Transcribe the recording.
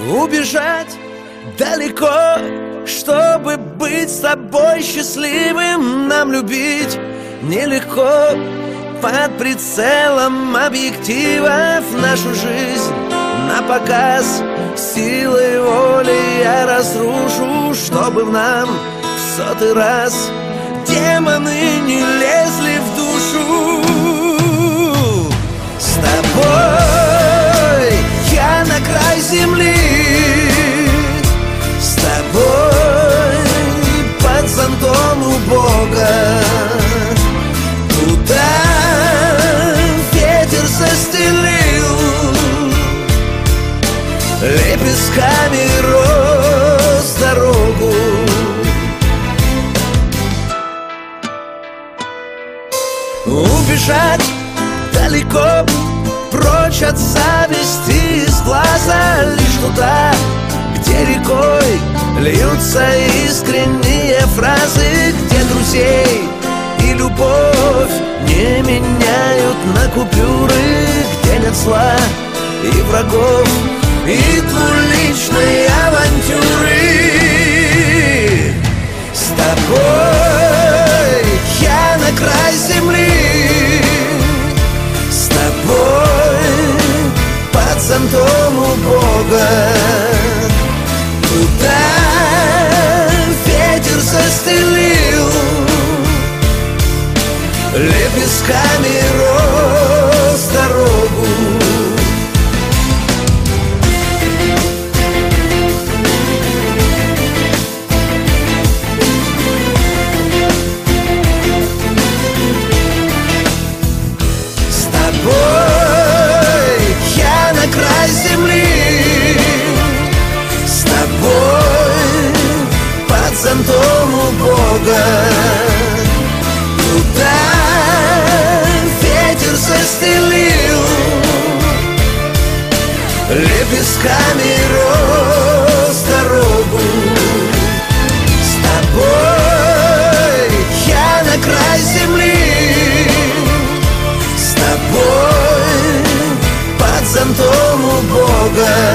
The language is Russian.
Убежать далеко, чтобы быть с тобой счастливым. Нам любить нелегко, под прицелом объективов нашу жизнь на показ. Силой воли я разрушу, чтобы в нам в 100-й раз демоны не лезли в душу. С тобой я на край земли, с тобой под зонтом у Бога. Туда ветер застелил лепестками роз дорогу. Убежать далеко, прочь от зависти из глаза, лишь туда, где рекой льются искренние фразы, где друзей и любовь не меняют на купюры, где нет зла и врагов, и двуличной авантюры. С тобой я на край земли, с тобой под зонтом у Бога. Туда ветер застелил лепестками роз дорогу. Я на край земли, с тобой под зонтом у Бога. Туда ветер застелил лепестками роз дорогу. С тобой я на край земли, с тобой под зонтом у Бога.